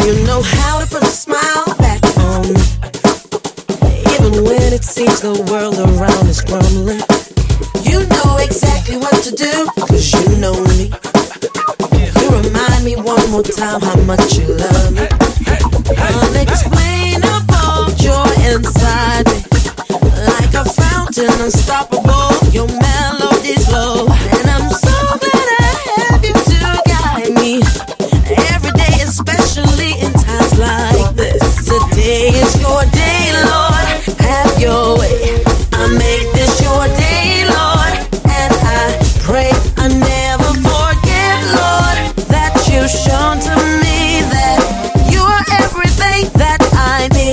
You know how to put a smile back on me, even when it seems the world around is crumbling. You know exactly what to do, 'cause you know me. You remind me one more time how much you love me. Unexplainable joy inside me, like a fountain, unstoppable. Your melody's low, and I'm so glad I have you to guide me every day, especially in times like this. Today is your day, Lord. Have your way. I make this your day, Lord, and I pray I never forget, Lord, that you've shown to me that you are everything that I need.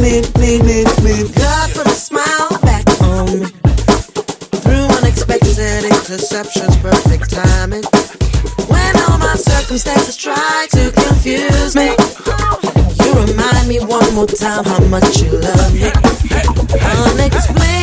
God put a smile back on me through unexpected interceptions, perfect timing. When all my circumstances try to confuse me, you remind me one more time how much you love me. Unexplainable